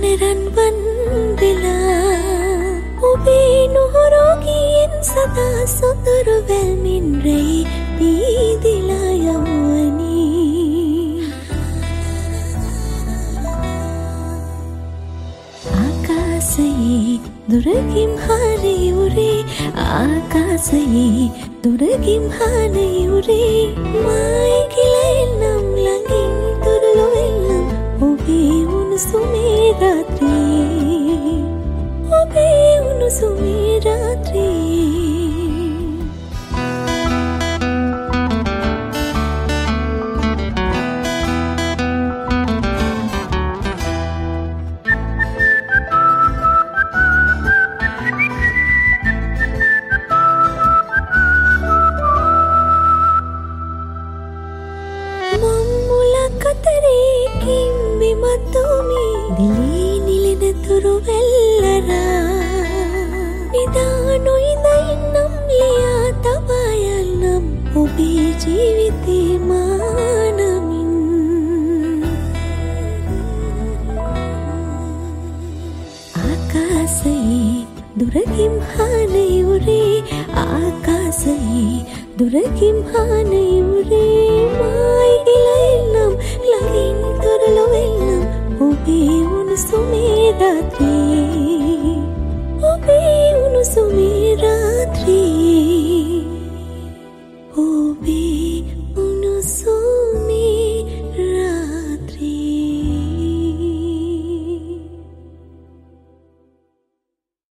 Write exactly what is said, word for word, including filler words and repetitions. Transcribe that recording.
නිරන්වන් වෙලා ඔබේ නුහුරුකින් සදා සොඳුරු වැල්මින් රැයි පීදිලා යමුවනි. ආකාශයේ දුරකින් හානේ උරේ ආකාශයේ දුරකින් හානේ උරේ මයි කියලා එන්නම් ළඟින් දුරලො එන්නම් ඔබේ උණුසුමේ රාත්‍රී ඔබේ උණුසුමේ රාත්‍රී. දිලී නිලෙන තුරු වෙල්ලරා නිදානොයිදයින්නම් ලියා තබායන්නම් ඔබේ ජීවිතේ මානමින්. ආකාශයේ දුරකින් හානේ උරේ ආකාශයේ දුරකින් හානේ උරේ මයි කියලා එන්නම් ළඟින් දුරලො එන්නම් ඔබේ උණුසුමේ රාත්‍රී